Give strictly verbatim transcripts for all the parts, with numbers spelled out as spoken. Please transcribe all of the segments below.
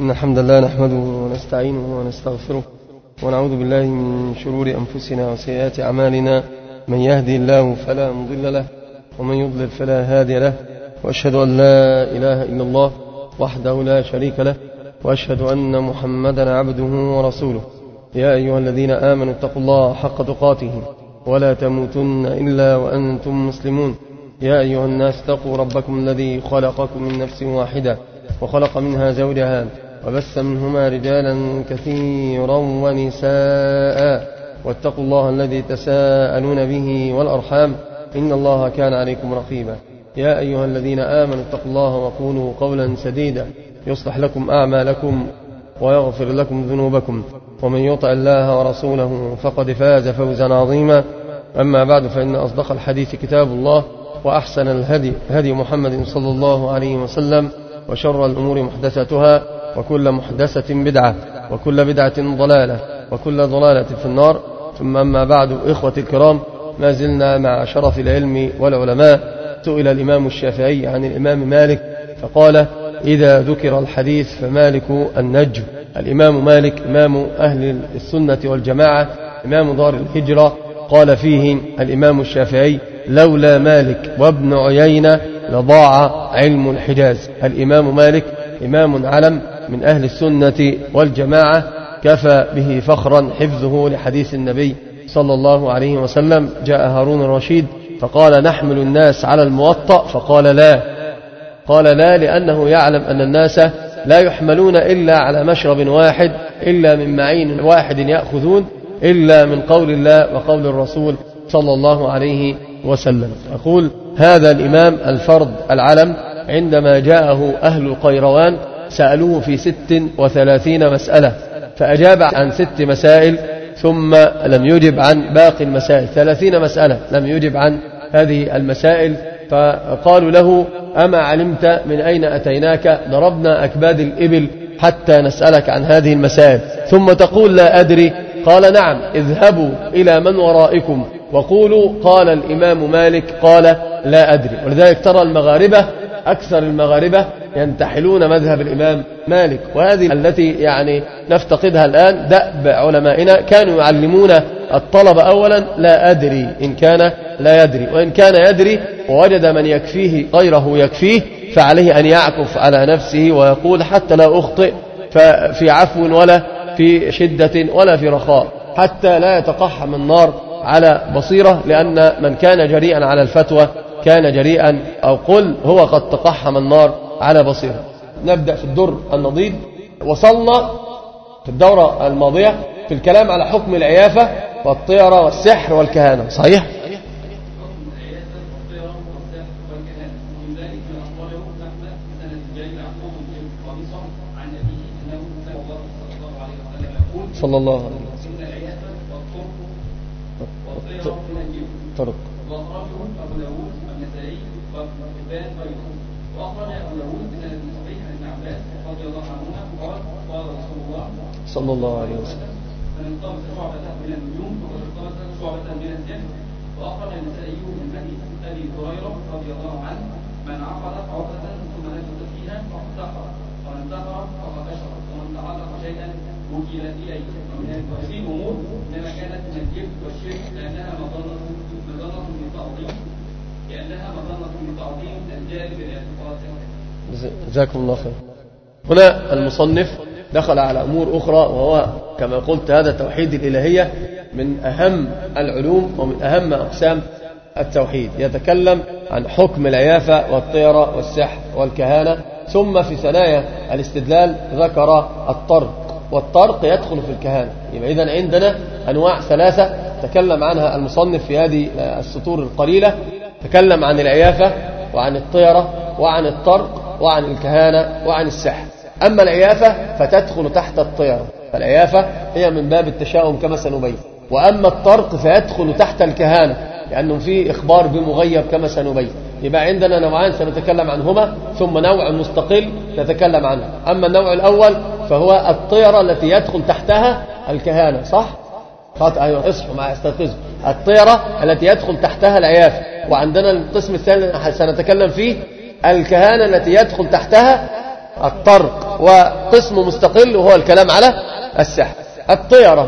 إن الحمد لله نحمده ونستعينه ونستغفره ونعوذ بالله من شرور أنفسنا وسيئات أعمالنا. من يهدي الله فلا مضل له ومن يضلل فلا هادي له، وأشهد أن لا إله إلا الله وحده لا شريك له، وأشهد أن محمدا عبده ورسوله. يا أيها الذين آمنوا اتقوا الله حق تقاته ولا تموتن إلا وأنتم مسلمون. يا أيها الناس اتقوا ربكم الذي خلقكم من نفس واحدة وخلق منها زوجها وبث منهما رجالا كثيرا ونساء، واتقوا الله الذي تساءلون به والأرحام إن الله كان عليكم رقيبا. يا أيها الذين آمنوا اتقوا الله وقولوا قولا سديدا يصلح لكم أعمالكم ويغفر لكم ذنوبكم، ومن يطع الله ورسوله فقد فاز فوزا عظيما. أما بعد، فإن أصدق الحديث كتاب الله، وأحسن الهدي هدي محمد صلى الله عليه وسلم، وشر الأمور محدثاتها، وكل محدثة بدعة، وكل بدعة ضلالة، وكل ضلالة في النار. ثم أما بعد، إخوتي الكرام، ما زلنا مع شرف العلم والعلماء. سئل الإمام الشافعي عن الإمام مالك فقال: إذا ذكر الحديث فمالك النجم. الإمام مالك إمام أهل السنة والجماعة، إمام دار الهجرة. قال فيه الإمام الشافعي: لولا مالك وابن عيينة لضاع علم الحجاز. الإمام مالك إمام علم من أهل السنة والجماعة، كفى به فخرا حفظه لحديث النبي صلى الله عليه وسلم. جاء هارون الرشيد فقال: نحمل الناس على الموطأ، فقال: لا. قال: لا، لأنه يعلم أن الناس لا يحملون إلا على مشرب واحد، إلا من معين واحد يأخذون، إلا من قول الله وقول الرسول صلى الله عليه وسلم. أقول: هذا الإمام الفرد العلم عندما جاءه أهل القيروان سألوه في ست وثلاثين مسألة، فأجاب عن ست مسائل ثم لم يجب عن باقي المسائل. ثلاثين مسألة لم يجب عن هذه المسائل، فقالوا له: أما علمت من أين أتيناك؟ ضربنا أكباد الإبل حتى نسألك عن هذه المسائل، ثم تقول لا أدري. قال: نعم، اذهبوا إلى من ورائكم وقولوا قال الإمام مالك قال لا أدري. ولذلك ترى المغاربة، أكثر المغاربة ينتحلون مذهب الإمام مالك، وهذه التي يعني نفتقدها الآن. دأب علمائنا كانوا يعلمون الطلبة أولا لا أدري إن كان لا يدري، وإن كان يدري ووجد من يكفيه غيره يكفيه، فعليه أن يعكف على نفسه ويقول: حتى لا أخطئ ففي عفو ولا في شدة ولا في رخاء، حتى لا يتقحم النار على بصيرة، لأن من كان جريئا على الفتوى كان جريئا، أو قل هو قد تقحم النار على بصيرة. نبدأ في الدر النضيد. وصلنا في الدورة الماضية في الكلام على حكم العيافة والطيرة والسحر والكهانة، صحيح؟ صلى الله عليه وسلم. طرق وأخرجه أبو داود والنسائي وابن حبان أيضا. وأخرج أبو داود بسند صحيح عن ابن عباس رضي الله عنهما قال: قال رسول الله صلى الله عليه وسلم: من التمس شعبة من النجوم فقد التمس شعبة من السحر. وأخرج النسائي من حديث أبي هريرة رضي الله عنه: من عقد عقدة ثم نفث فيها فقد سحر، ومن سحر فقد أشرك، ومن تعلق شيئا وكل إليه. ومن هذه الأمور إنما كانت من الجبت والشرك، لأنها مظنة مظنة من تعظيم لأنها مظنة من تعظيم الجانب الاعتقاد. جزاكم الله خير. هنا المصنف دخل على أمور أخرى، وهو كما قلت هذا توحيد الإلهية من أهم العلوم ومن أهم أقسام التوحيد. يتكلم عن حكم العيافة والطيرة والسحر والكهانة، ثم في ثنايا الاستدلال ذكر الطرق، والطرق يدخل في الكهانة. يبقى إذن عندنا أنواع ثلاثة تكلم عنها المصنف في هذه السطور القليلة. تكلم عن العيافة وعن الطيرة وعن الطرق وعن الكهانة وعن السحر. أما العيافة فتدخل تحت الطيرة، فالعيافة هي من باب التشاؤم كما سنبين. وأما الطرق فيدخل تحت الكهانة، لأنه فيه إخبار بمغيب كما سنبين. يبقى عندنا نوعان سنتكلم عنهما، ثم نوع مستقل نتكلم عنه. أما النوع الأول فهو الطيرة التي يدخل تحتها الكهانة، صح؟ خاطئ، أيوة، اصحوا معي، استيقظوا. الطيرة التي يدخل تحتها العيافة. وعندنا القسم الثاني سنتكلم فيه الكهانة التي يدخل تحتها الطرق وقسم مستقل وهو الكلام على السحر. الطيرة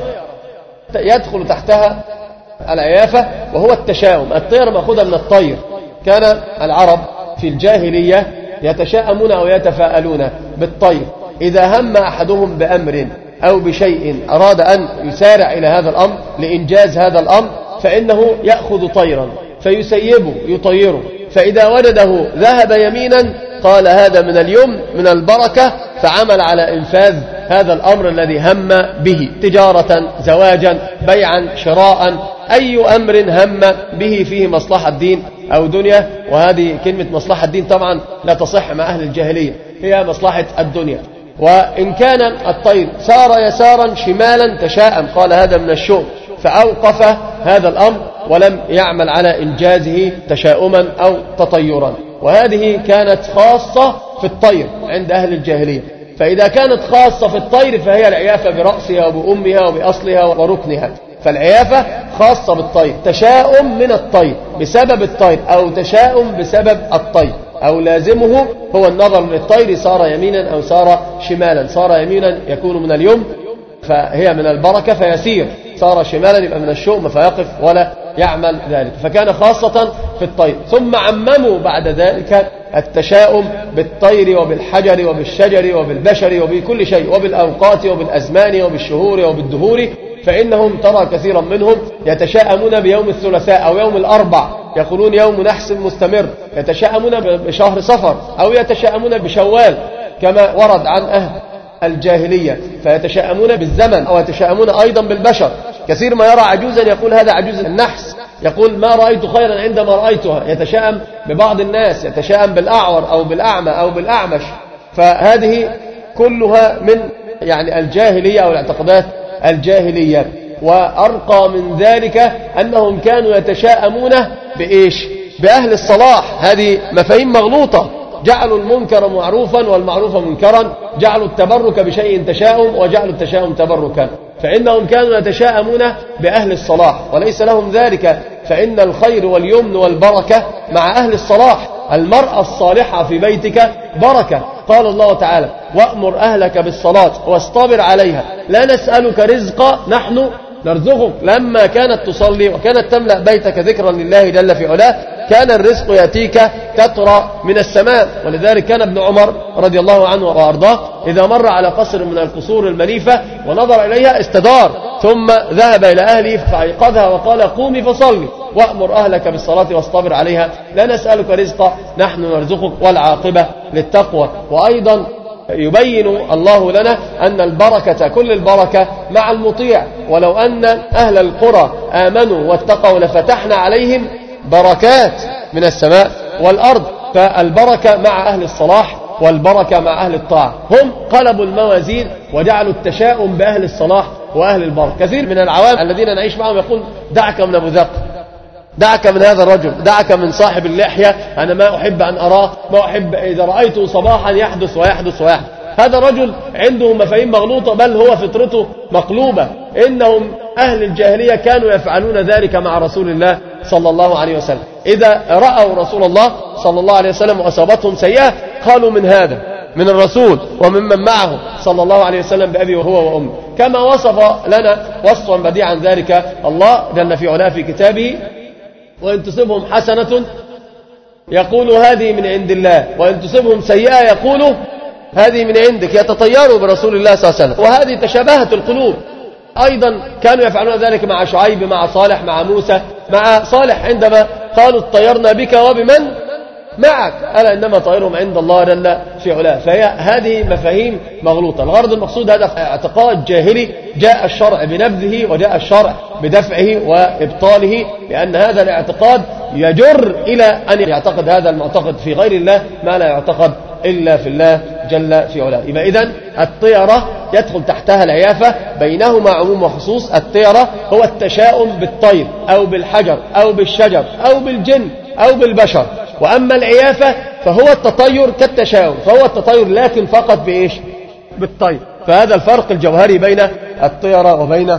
يدخل تحتها العيافة وهو التشاؤم. الطيرة مأخوذة من الطير. كان العرب في الجاهلية يتشاءمون أو يتفاءلون بالطير. إذا هم أحدهم بأمر أو بشيء أراد أن يسارع إلى هذا الأمر لإنجاز هذا الأمر فإنه يأخذ طيرا فيسيبه يطيره، فإذا وجده ذهب يمينا قال هذا من اليمن من البركة، فعمل على إنفاذ هذا الأمر الذي هم به، تجارة، زواجا، بيعا، شراء، أي أمر هم به فيه مصلحة الدين أو دنيا. وهذه كلمة مصلحة الدين طبعا لا تصح مع أهل الجاهلية، هي مصلحة الدنيا. وإن كان الطير سار يسارا شمالا تشاءم قال هذا من الشؤم، فأوقف هذا الأمر ولم يعمل على إنجازه تشاؤما أو تطيرا. وهذه كانت خاصة في الطير عند أهل الجاهلية. فإذا كانت خاصة في الطير فهي العيافة برأسها وبأمها وبأصلها وركنها. فالعيافة خاصة بالطير، تشاؤم من الطير بسبب الطير أو تشاؤم بسبب الطير، أو لازمه هو النظر للطير صار يمينا أو صار شمالا. صار يمينا يكون من اليمن فهي من البركة فيسير، صار شمالا يبقى من الشؤم فيقف ولا يعمل ذلك. فكان خاصة في الطير. ثم عمموا بعد ذلك التشاؤم بالطير وبالحجر وبالشجر وبالبشر وبكل شيء، وبالأوقات وبالأزمان وبالشهور وبالدهور. فإنهم ترى كثيرا منهم يتشاءمون بيوم الثلاثاء أو يوم الأربع، يقولون يوم نحس مستمر، يتشاءمون بشهر صفر أو يتشاءمون بشوال كما ورد عن أهل الجاهلية، فيتشاءمون بالزمن أو يتشاءمون أيضا بالبشر. كثير ما يرى عجوزا يقول هذا عجوز النحس، يقول ما رأيت خيرا عندما رأيتها. يتشاءم ببعض الناس، يتشاءم بالأعور أو بالأعمى أو بالأعمش. فهذه كلها من يعني الجاهلية أو الاعتقادات الجاهلية. وأرقى من ذلك أنهم كانوا يتشاءمون بإيش؟ بأهل الصلاح. هذه مفاهيم مغلوطة. جعلوا المنكر معروفا والمعروف منكرا، جعلوا التبرك بشيء تشاؤم وجعلوا التشاؤم تبركا. فإنهم كانوا يتشاءمون بأهل الصلاح وليس لهم ذلك، فإن الخير واليمن والبركة مع أهل الصلاح. المرأة الصالحة في بيتك بركة. قال الله تعالى وأمر أهلك بالصلاة واصطبر عليها لا نسألك رزقا نحن نرزقك. لما كانت تصلي وكانت تملأ بيتك ذكرا لله جل في علاه كان الرزق يأتيك تترى من السماء. ولذلك كان ابن عمر رضي الله عنه وأرضاه إذا مر على قصر من القصور المنيفة ونظر إليها استدار، ثم ذهب إلى أهله فأيقظها وقال قومي فصلي وأمر أهلك بالصلاة واصطبر عليها لا نسألك رزقا نحن نرزقك والعاقبة للتقوى. وأيضا يبين الله لنا أن البركة كل البركة مع المطيع. ولو أن أهل القرى آمنوا واتقوا لفتحنا عليهم بركات من السماء والأرض. فالبركة مع أهل الصلاح والبركة مع أهل الطاعة. هم قلبوا الموازين وجعلوا التشاؤم بأهل الصلاح وأهل البركة. كثير من العوام الذين نعيش معهم يقول دعك من أبو ذر، دعك من هذا الرجل، دعك من صاحب اللحية، أنا ما أحب أن أراه، ما أحب إذا رأيته صباحا يحدث ويحدث ويحدث. هذا الرجل عنده مفاهيم مغلوطة بل هو فطرته مقلوبة. إنهم أهل الجاهلية كانوا يفعلون ذلك مع رسول الله صلى الله عليه وسلم. إذا رأوا رسول الله صلى الله عليه وسلم وأصابتهم سيئة قالوا من هذا من الرسول وممن معه صلى الله عليه وسلم بأبي وهو وأمي. كما وصف لنا وصفا بديعا ذلك الله جل في علاه في كتابه وإن تصبهم حسنة يقولوا هذه من عند الله وإن تصبهم سيئة يقولوا هذه من عندك، يتطيروا برسول الله صلى الله عليه وسلم. وهذه تشابهت القلوب. أيضا كانوا يفعلون ذلك مع شعيب، مع صالح، مع موسى، مع صالح عندما قالوا اطيرنا بك وبمن معك، ألا إنما طائرهم عند الله جل في علاه. فهي هذه مفاهيم مغلوطة. الغرض المقصود هذا اعتقاد جاهلي جاء الشرع بنبذه وجاء الشرع بدفعه وإبطاله، لأن هذا الاعتقاد يجر إلى أن يعتقد هذا المعتقد في غير الله ما لا يعتقد إلا في الله جل في علاه. يبقى إذن الطيرة يدخل تحتها العيافة، بينهما عموم وخصوص. الطيرة هو التشاؤم بالطير أو بالحجر أو بالشجر أو بالجن أو بالبشر. وأما العيافة فهو التطير كالتشاؤم، فهو التطير لكن فقط بإيش؟ بالطير. فهذا الفرق الجوهري بين الطيرة وبين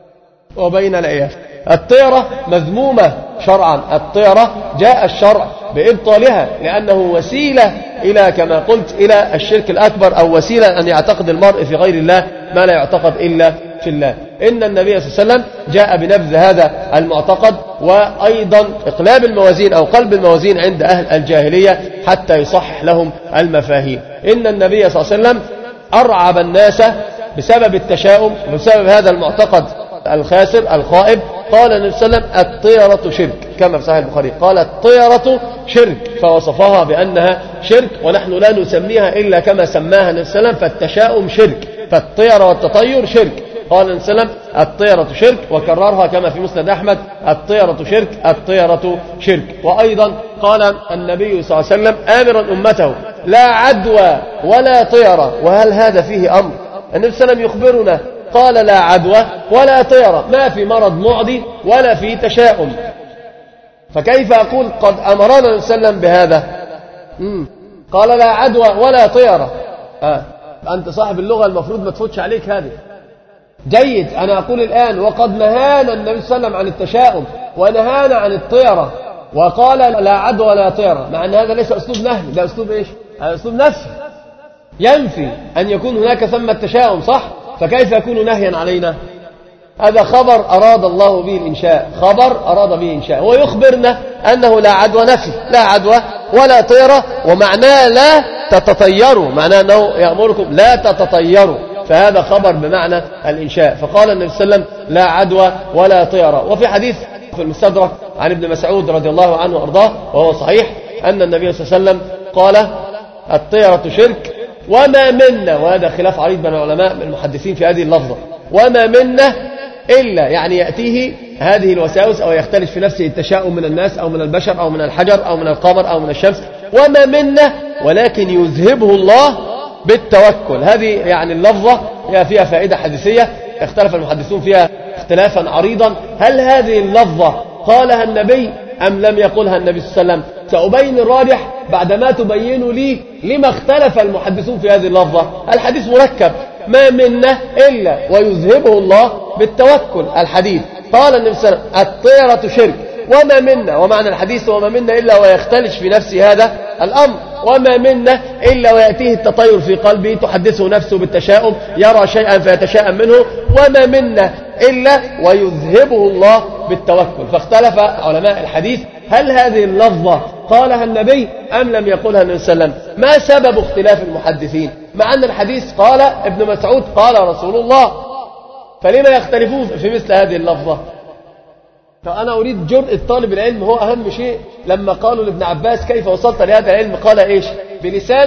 وبين العيافة. الطيرة مذمومة شرعا. الطيرة جاء الشرع بإبطالها، لأنه وسيلة إلى كما قلت إلى الشرك الأكبر، أو وسيلة أن يعتقد المرء في غير الله ما لا يعتقد إلا في الله. إن النبي صلى الله عليه وسلم جاء بنبذ هذا المعتقد، وأيضا إقلاب الموازين أو قلب الموازين عند أهل الجاهلية حتى يصحح لهم المفاهيم. إن النبي صلى الله عليه وسلم أرعب الناس بسبب التشاؤم، بسبب هذا المعتقد الخاسر الخائب. قال النبي صلى الله عليه وسلم الطيرة شرك، كما في صحيح البخاري قال الطيرة شرك، فوصفها بأنها شرك، ونحن لا نسميها إلا كما سماها النبي صلى الله عليه وسلم، فالتشاؤم شرك، فالطيرة والتطير شرك. قال النبي صلى الله عليه وسلم الطيرة شرك، وكررها كما في مسند أحمد الطيرة شرك الطيرة شرك. وأيضا قال النبي صلى الله عليه وسلم آمرا أمته لا عدوى ولا طيرة، وهل هذا فيه أمر؟ النبي صلى الله عليه وسلم يخبرنا قال لا عدوى ولا طيرة، ما في مرض معدي ولا في تشاؤم، فكيف أقول قد أمرنا النبي صلى الله عليه وسلم بهذا؟ مم. قال لا عدوى ولا طيرة. آه. أنت صاحب اللغة المفروض ما تفوتش عليك هذه. جيد، أنا أقول الآن وقد نهانا النبي صلى الله عليه وسلم عن التشاؤم ونهانا عن الطيرة، وقال لا عدوى ولا طيرة، مع أن هذا ليس أسلوب نهي، ده أسلوب إيش؟ أسلوب نفي، ينفي أن يكون هناك ثم التشاؤم، صح؟ فكيف يكون نهيا علينا؟ هذا خبر أراد الله به الإنشاء، خبر أراد به الإنشاء، هو يخبرنا أنه لا عدوى، نفي لا عدوى ولا طيرة، ومعناه لا تتطيروا، معناه أنه يأمركم لا تتطيروا، فهذا خبر بمعنى الإنشاء. فقال النبي صلى الله عليه وسلم لا عدوى ولا طيرة. وفي حديث في المستدرك عن ابن مسعود رضي الله عنه وأرضاه وهو صحيح أن النبي صلى الله عليه وسلم قال الطيرة شرك وما منا، وهذا خلاف عريض بين العلماء المحدثين في هذه اللفظة، وما منا إلا، يعني يأتيه هذه الوساوس أو يختلف في نفسه التشاؤم من الناس أو من البشر أو من الحجر أو من القمر أو من الشمس، وما منا ولكن يذهبه الله بالتوكل. هذه يعني اللفظة هي فيها فائدة حديثية اختلف المحدثون فيها اختلافا عريضا، هل هذه اللفظة قالها النبي أم لم يقولها النبي صلى الله عليه وسلم؟ سأبين الراجح بعدما تبين لي لما اختلف المحدثون في هذه اللفظة. الحديث مركب، ما منا إلا ويذهبه الله بالتوكل. الحديث قال النبي صلى الله عليه وسلم الطيرة شرك وما منا، ومعنى الحديث وما منا إلا ويختلش في نفسه هذا الأمر، وما منا إلا ويأتيه التطير في قلبه تحدثه نفسه بالتشاؤم، يرى شيئا فيتشاءم منه، وما منا إلا ويذهبه الله بالتوكل. فاختلف علماء الحديث هل هذه اللفظة قالها النبي أم لم يقولها النبي صلى الله عليه وسلم؟ ما سبب اختلاف المحدثين مع أن الحديث قال ابن مسعود قال رسول الله، فلما يختلفون في مثل هذه اللفظة؟ فأنا أريد جرء طالب العلم، هو أهم شيء. لما قالوا لابن عباس كيف وصلت لهذا العلم قال إيش؟ بلسان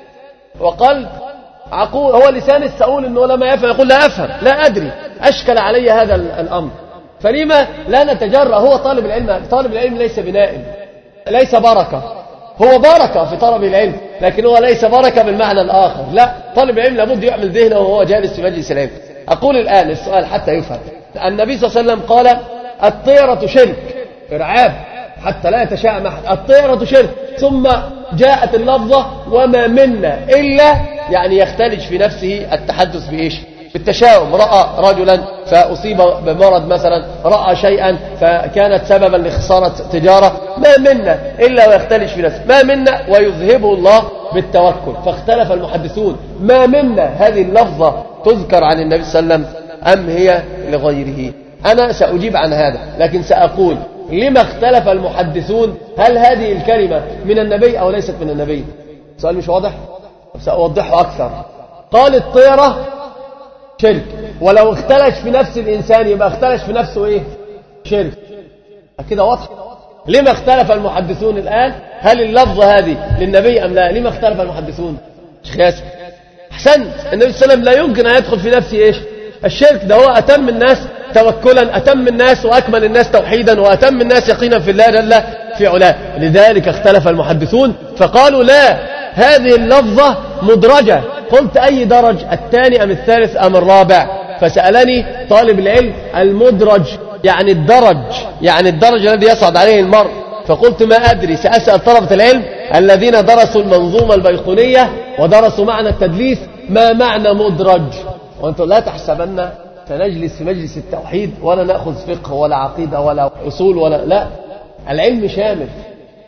وقلب عقول. هو لسان السؤول إنه لما يفهم يقول لا أفهم لا أدري، أشكل علي هذا الأمر، فلما لا نتجرأ؟ هو طالب العلم، طالب العلم ليس بنائم، ليس بركة، هو بركة في طلب العلم لكن هو ليس بركة بالمعنى الآخر، لا، طالب العلم لابد يعمل ذهنه وهو جالس في مجلس العلم. أقول الآن السؤال حتى يفهم. النبي صلى الله عليه وسلم قال الطيرة شرك، إرعاب حتى لا يتشاءم أحد، الطيرة شرك، ثم جاءت اللفظة وما منا إلا، يعني يختلج في نفسه التحدث بإيش؟ بالتشاؤم. رأى رجلا فأصيب بمرض مثلا، رأى شيئا فكانت سببا لخسارة تجارة، ما منا إلا ويختلج في نفسه، ما منا ويذهبه الله بالتوكل. فاختلف المحدثون ما منا هذه اللفظة تذكر عن النبي صلى الله عليه وسلم أم هي لغيره؟ أنا سأجيب عن هذا، لكن سأقول لما اختلف المحدثون، هل هذه الكلمة من النبي أو ليست من النبي؟ سؤال مش واضح؟ سأوضحه أكثر. قال الطيرة شرك، ولو اختلش في نفس الإنسان يبقى اختلش في نفسه إيه؟ شرك. كده واضح؟ لما اختلف المحدثون الآن؟ هل اللفظة هذه للنبي أم لا؟ لما اختلف المحدثون؟ شخاص أحسن، النبي صلى الله عليه وسلم لا يمكن أن يدخل في نفسه إيش؟ الشرك. ده هو أتم الناس توكلا، أتم الناس وأكمل الناس توحيدا، وأتم الناس يقينا في الله جل في علاه. لذلك اختلف المحدثون فقالوا لا، هذه اللفظة مدرجة. قلت أي درج؟ الثاني أم الثالث أم الرابع؟ فسألني طالب العلم المدرج يعني الدرج، يعني الدرج الذي يصعد عليه المرء. فقلت ما أدري، سأسأل طلبة العلم الذين درسوا المنظومة البيقونية ودرسوا معنى التدليس ما معنى مدرج. وأنتم لا تحسبن سنجلس في مجلس التوحيد ولا نأخذ فقه ولا عقيدة ولا أصول ولا لا، العلم شامل.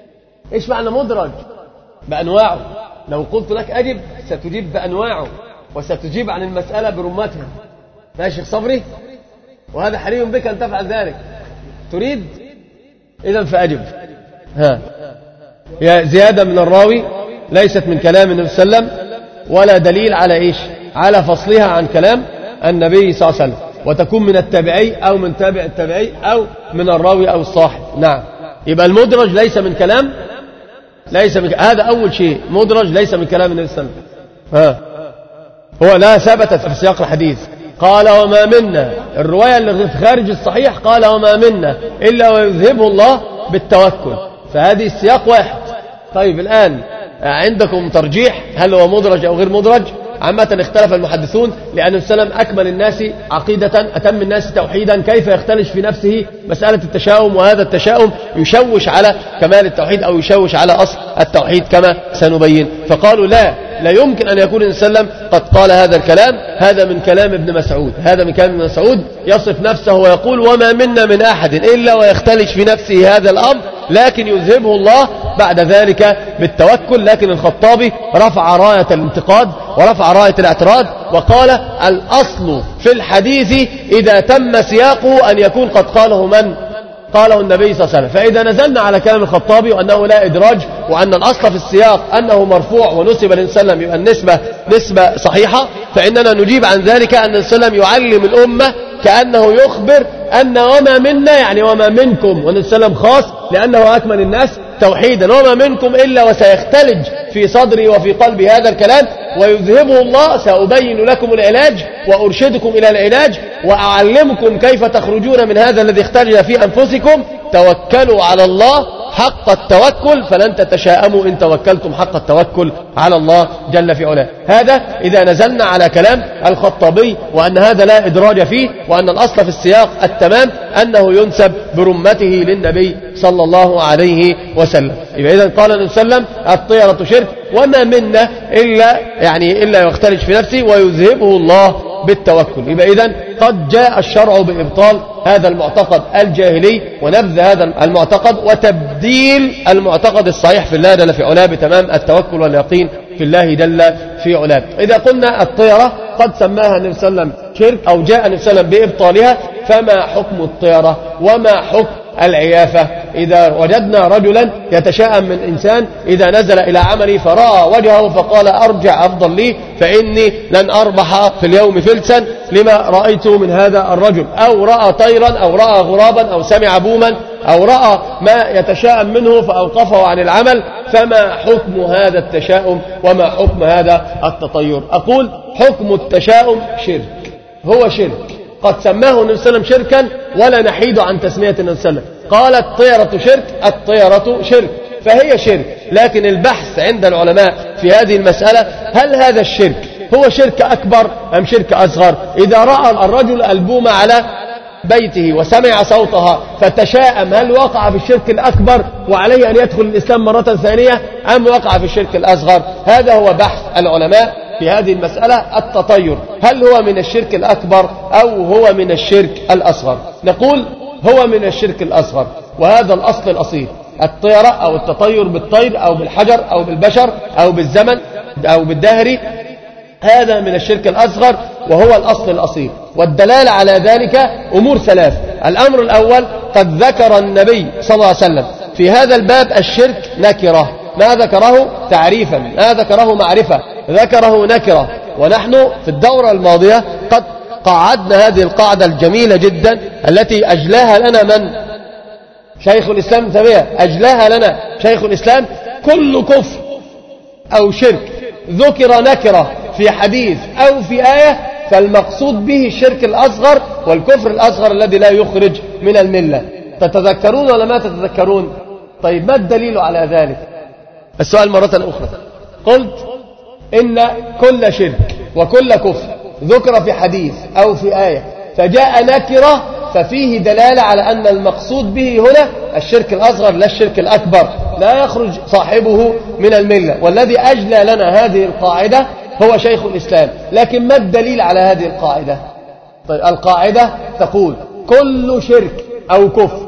إيش معنى مدرج؟ بأنواعه. لو قلت لك أجب ستجيب بأنواعه وستجيب عن المسألة برمتها. ماشي شيخ صبري؟ وهذا حري بك أن تفعل ذلك. تريد؟ إذن فأجب. ها يا زيادة من الراوي ليست من كلام النبي صلى الله عليه وسلم ولا دليل على إيش؟ على فصلها عن كلام النبي صلى الله عليه وسلم، وتكون من التابعي أو من تابع التابعي أو من الراوي أو الصاحب. نعم. يبقى المدرج ليس من كلام ليس من ك... هذا أول شيء. مدرج ليس من كلام النبي صلى الله عليه وسلم. ها هو لا ثبتت في سياق الحديث. قال وما منا، الرواية اللي في خارج الصحيح قال وما منا إلا ويذهبه الله بالتوكل، فهذه السياق واحد. طيب الآن عندكم ترجيح هل هو مدرج أو غير مدرج؟ عامة اختلف المحدثون، لأن السلام أكمل الناس عقيدة، أتم الناس توحيدا، كيف يختلش في نفسه مسألة التشاؤم، وهذا التشاؤم يشوش على كمال التوحيد أو يشوش على أصل التوحيد كما سنبين. فقالوا لا لا يمكن أن يكون السلام قد قال هذا الكلام، هذا من كلام ابن مسعود، هذا من كلام ابن مسعود يصف نفسه ويقول وما منا من أحد إلا ويختلش في نفسه هذا الأمر، لكن يذهبه الله بعد ذلك بالتوكل. لكن الخطابي رفع راية الانتقاد ورفع راية الاعتراض وقال الأصل في الحديث إذا تم سياقه أن يكون قد قاله من؟ قاله النبي صلى الله عليه وسلم. فإذا نزلنا على كلام الخطابي وأنه لا إدراج وأن الأصل في السياق أنه مرفوع ونسب للسلم يبقى النسبة نسبة صحيحة، فإننا نجيب عن ذلك أن السلم يعلم الأمة كأنه يخبر أن وما منا يعني وما منكم، وأن السلم خاص لأنه أكمل الناس توحيدا، وما منكم إلا وسيختلج في صدري وفي قلبي هذا الكلام ويذهبه الله. سأبين لكم العلاج وأرشدكم إلى العلاج وأعلمكم كيف تخرجون من هذا الذي اختلج في أنفسكم. توكلوا على الله حق التوكل فلن تتشاءموا إن توكلتم حق التوكل على الله جل في علاه. هذا إذا نزلنا على كلام الخطابي وأن هذا لا إدراج فيه، وأن الأصل في السياق التمام أنه ينسب برمته للنبي صلى الله عليه وسلم. يبقى إذن قال النبي صلى الله عليه وسلم الطيرة شرك وما منا إلا يعني إلا يختلج في نفسه ويذهبه الله بالتوكل. يبقى إذن قد جاء الشرع بإبطال هذا المعتقد الجاهلي ونبذ هذا المعتقد وتبديل المعتقد الصحيح في الله جل في علاه بتمام التوكل واليقين في الله جل في علاه. إذا قلنا الطيرة قد سماها النبي صلى الله عليه وسلم شرك أو جاء النبي صلى الله عليه وسلم بإبطالها، فما حكم الطيرة وما حكم العيافة؟ إذا وجدنا رجلا يتشاءم من إنسان إذا نزل إلى عمله فرأى وجهه فقال أرجع أفضل لي فإني لن أربح في اليوم فلسا لما رأيته من هذا الرجل، أو رأى طيرا أو رأى غرابا أو سمع بوما أو رأى ما يتشاءم منه فأوقفه عن العمل، فما حكم هذا التشاؤم وما حكم هذا التطير؟ أقول حكم التشاؤم شرك، هو شرك قد سماه النبي صلى الله عليه وسلم شركا ولا نحيد عن تسمية النبي صلى الله عليه وسلم. قال الطيرة شرك، الطيرة شرك فهي شرك، لكن البحث عند العلماء في هذه المسألة هل هذا الشرك هو شرك أكبر أم شرك أصغر؟ إذا رأى الرجل البومة على بيته وسمع صوتها فتشاءم هل وقع في الشرك الأكبر وعليه أن يدخل الإسلام مرة ثانية أم وقع في الشرك الأصغر؟ هذا هو بحث العلماء في هذه المسألة. التطير هل هو من الشرك الأكبر أو هو من الشرك الأصغر؟ نقول هو من الشرك الأصغر، وهذا الأصل الأصيل. الطيرة أو التطير بالطير أو بالحجر أو بالبشر أو بالزمن أو بالدهر هذا من الشرك الأصغر وهو الأصل الأصيل. والدلالة على ذلك أمور ثلاث. الأمر الأول قد ذكر النبي صلى الله عليه وسلم في هذا الباب الشرك نكرة، ما ذكره تعريفا، ما ذكره معرفة، ذكره نكرة. ونحن في الدورة الماضية قد قعدنا هذه القاعدة الجميلة جدا التي أجلاها لنا من؟ شيخ الإسلام تبيه أجلاها لنا شيخ الإسلام. كل كفر أو شرك ذكر نكرة في حديث أو في آية فالمقصود به الشرك الأصغر والكفر الأصغر الذي لا يخرج من الملة. تتذكرون ولا ما تتذكرون؟ طيب ما الدليل على ذلك؟ السؤال مرة أخرى. قلت إن كل شرك وكل كفر ذكر في حديث أو في آية فجاء نكرة ففيه دلالة على أن المقصود به هنا الشرك الأصغر لا الشرك الأكبر، لا يخرج صاحبه من الملة. والذي أجلى لنا هذه القاعدة هو شيخ الإسلام. لكن ما الدليل على هذه القاعدة؟ طيب القاعدة تقول كل شرك أو كفر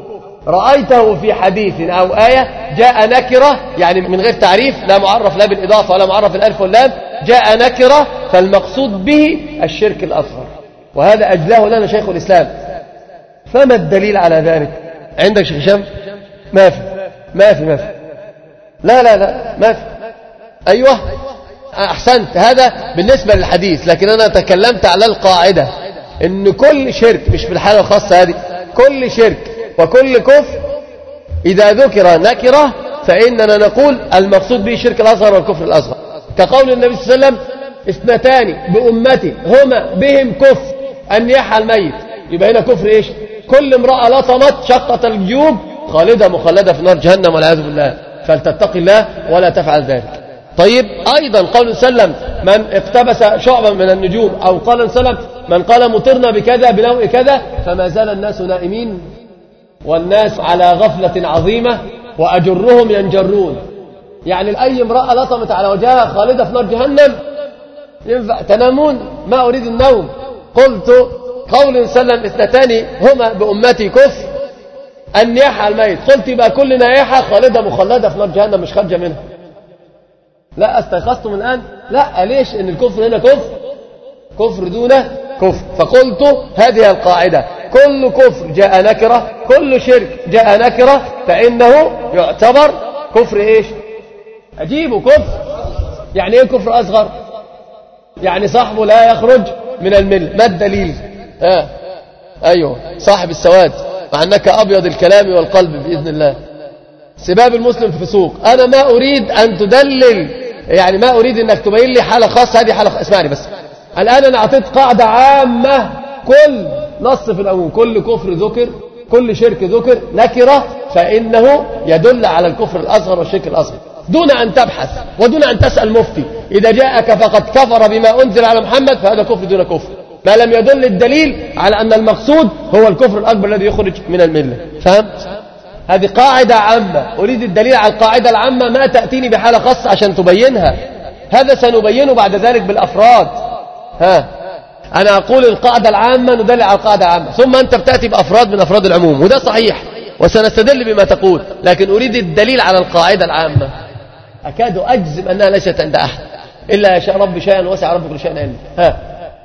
رأيته في حديث أو آية جاء نكرة يعني من غير تعريف، لا معرف لا بالإضافة ولا معرف الألف واللام، جاء نكرة، فالمقصود به الشرك الأصغر، وهذا أجلاه لنا شيخ الإسلام. فما الدليل على ذلك؟ عندك شيخ هشام؟ ما في ما في ما في لا لا لا ما في. أيوه أحسنت، هذا بالنسبة للحديث، لكن أنا تكلمت على القاعدة إن كل شرك، مش في الحالة الخاصة هذه، كل شرك وكل كفر إذا ذكر نكرة فإننا نقول المقصود به الشرك الأصغر والكفر الأصغر، كقول النبي صلى الله عليه وسلم اثنتان بأمتي هما بهم كفر أن يحى الميت، يبقى هنا كفر إيش؟ كل امرأة لطمت شقة الجيوب خالدة مخلدة في نار جهنم والعياذ بالله، فلتتقي الله ولا تفعل ذلك. طيب أيضا قول سلم من اقتبس شعبا من النجوم، أو قال سلم من قال مطرنا بكذا بنوء كذا، فما زال الناس نائمين والناس على غفلة عظيمة وأجرهم ينجرون، يعني أي امرأة لطمت على وجهها خالدة في نار جهنم ينفع تنامون؟ ما أريد النوم. قلت قول سلم اثنتان هما بأمتي كفر أن يحى الميت، قلت يبقى كلنا يحى خالدة مخلدة في نار جهنم مش خارجة منها. لا استيقظتم الآن؟ لا، ليش؟ إن الكفر هنا كفر كفر دون كفر. فقلت هذه القاعدة، كل كفر جاء نكرة، كل شرك جاء نكرة، فإنه يعتبر كفر إيش؟ أجيبه كفر. يعني إيه كفر أصغر؟ يعني صاحبه لا يخرج من الملة. ما الدليل؟ آه. أيوه صاحب السواد، مع أنك أبيض الكلام والقلب بإذن الله. سباب المسلم في سوق، أنا ما أريد أن تدلل، يعني ما أريد أنك تبين لي حالة خاصة، هذه حالة خاصة. اسمعني بس، الآن أنا أعطيت قاعدة عامة، كل نص في العموم، كل كفر ذكر، كل شرك ذكر نكرة، فإنه يدل على الكفر الأصغر والشرك الأصغر، دون أن تبحث ودون أن تسأل مفتي. إذا جاءك فقد كفر بما أنزل على محمد فهذا كفر دون كفر، ما لم يدل الدليل على أن المقصود هو الكفر الأكبر الذي يخرج من الملة. فهمت؟ هذه قاعدة عامة، أريد الدليل على القاعدة العامة، ما تأتيني بحالة خاصة عشان تبينها، هذا سنبينه بعد ذلك بالأفراد. ها أنا أقول القاعدة العامة ندل على القاعدة العامة، ثم أنت بتأتي بأفراد من أفراد العموم، وده صحيح وسنستدل بما تقول، لكن أريد الدليل على القاعدة العامة. أكاد أجزم أنها ليست عند أحد إلا يشاء ربي شيئا وسع ربي كل شيء علما. ها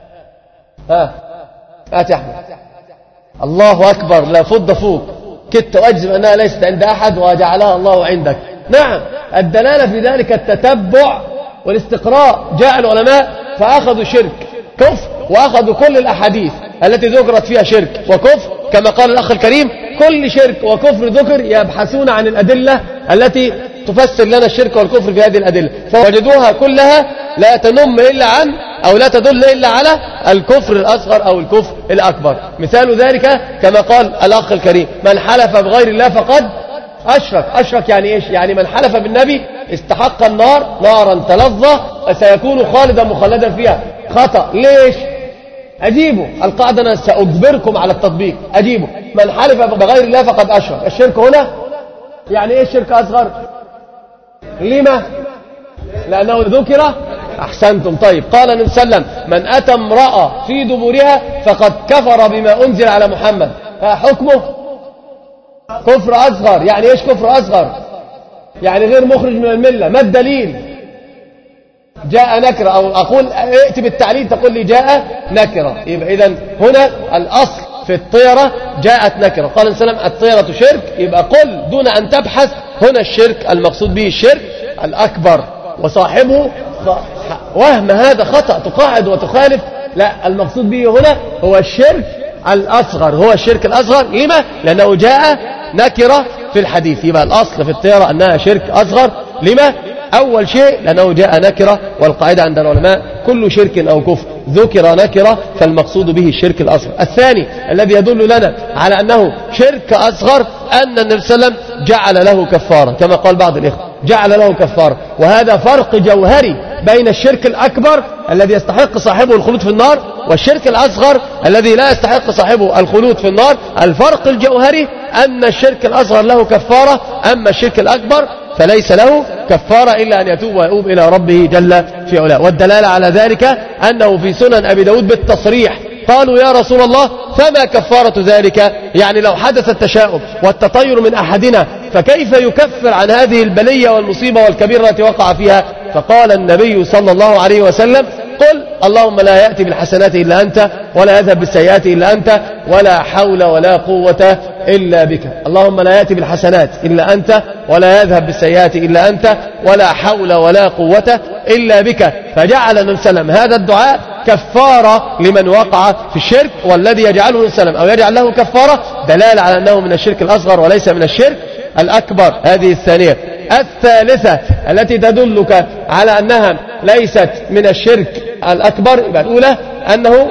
ها هات يا أحمد. الله أكبر، لا فض فوق، كدت أجزم أنها ليست عند أحد وجعلها الله عندك. نعم، الدلالة في ذلك التتبع والاستقراء. جاء العلماء فأخذوا شرك كفر، وأخذوا كل الأحاديث التي ذكرت فيها شرك وكفر، كما قال الأخ الكريم كل شرك وكفر ذكر، يبحثون عن الأدلة التي تفسر لنا الشرك والكفر في هذه الأدلة، فوجدوها كلها لا تنم إلا عن أو لا تدل إلا على الكفر الأصغر أو الكفر الأكبر. مثال ذلك كما قال الأخ الكريم من حلف بغير الله فقد أشرك. أشرك يعني إيش؟ يعني من حلف بالنبي استحق النار نارا تلظى سيكون خالدا مخلدا فيها. خطأ. ليش؟ أجيبه القاعدة، أنا سأجبركم على التطبيق. أجيبه من حلف بغير الله فقد أشرك. الشرك هنا يعني إيه الشرك أصغر؟ لما؟ لأنه ذكر. أحسنتم. طيب قال النبي صلى الله عليه وسلم من أتى امرأة في دبورها فقد كفر بما أنزل على محمد. حكمه كفر أصغر. يعني إيش كفر أصغر؟ يعني غير مخرج من الملة. ما الدليل؟ جاء نكرة، أو أقول ائت بالتعليل تقول لي جاء نكرة، يبقى إذن هنا الأصل في الطيرة جاءت نكرة. قال النبي صلى الله عليه وسلم الطيرة شرك، يبقى قل دون أن تبحث هنا الشرك المقصود به الشرك الأكبر، وصاحبه وهم هذا خطأ، تقاعد وتخالف. لا، المقصود به هنا هو الشرك الأصغر، هو الشرك الأصغر. لما؟ لأنه جاء نكرة في الحديث، يبقى الأصل في الطيرة أنها شرك أصغر. لما؟ أول شيء لأنه جاء نكرة، والقاعدة عند العلماء كل شرك أو كفر ذكر نكرة فالمقصود به الشرك الأصغر. الثاني الذي يدل لنا على أنه شرك أصغر أن النبي صلى الله عليه وسلم جعل له كفارة، كما قال بعض الإخوة جعل له كفارة، وهذا فرق جوهري بين الشرك الأكبر الذي يستحق صاحبه الخلود في النار والشرك الأصغر الذي لا يستحق صاحبه الخلود في النار. الفرق الجوهري أن الشرك الأصغر له كفارة، أما الشرك الأكبر فليس له كفارة إلا أن يتوب ويؤوب إلى ربه جل في علاه. والدلالة على ذلك أنه في سنن أبي داود بالتصريح قالوا يا رسول الله فما كفارة ذلك؟ يعني لو حدث التشاؤم والتطير من أحدنا فكيف يكفر عن هذه البلية والمصيبة والكبيرة التي وقع فيها؟ فقال النبي صلى الله عليه وسلم قل اللهم لا يأتي بالحسنات إلا أنت ولا يذهب بالسيئات إلا أنت ولا حول ولا قوة إلا بك. اللهم لا يأتي بالحسنات إلا أنت ولا يذهب بالسيئات إلا أنت ولا حول ولا قوة إلا بك. فجعل النبي صلى الله عليه وسلم هذا الدعاء كفارة لمن وقع في الشرك، والذي يجعله النبي صلى الله عليه وسلم أو يجعل له كفارة دلالة على أنه من الشرك الأصغر وليس من الشرك الأكبر. هذه الثانية. الثالثة التي تدلك على أنها ليست من الشرك الأكبر، يبقى الأولى أنه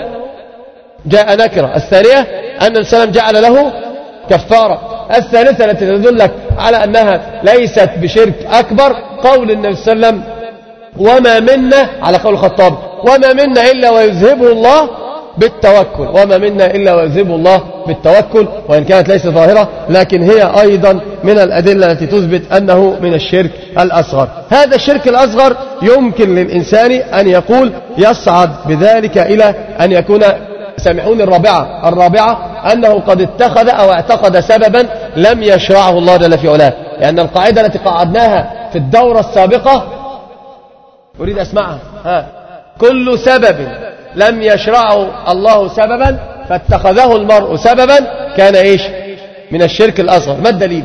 جاء نكرة، الثانية أن النبي صلى الله عليه وسلم جعل له كفارة. الثالثة التي تدلك على أنها ليست بشرك أكبر قول النبي صلى الله عليه وسلم وما منا، على قول الخطاب، وما منا إلا ويذهبه الله بالتوكل، وما منا إلا ويذهبه الله بالتوكل. وإن كانت ليست ظاهرة لكن هي أيضا من الأدلة التي تثبت أنه من الشرك الأصغر. هذا الشرك الأصغر يمكن للإنسان أن يقول يصعد بذلك إلى أن يكون، سامحوني، الرابعة الرابعة أنه قد اتخذ أو اعتقد سببا لم يشرعه الله جل في علاه، لأن القاعدة التي قعدناها في الدورة السابقة أريد أسمعها، ها، كل سبب لم يشرعه الله سببا فاتخذه المرء سببا كان إيش؟ من الشرك الأصغر. ما الدليل؟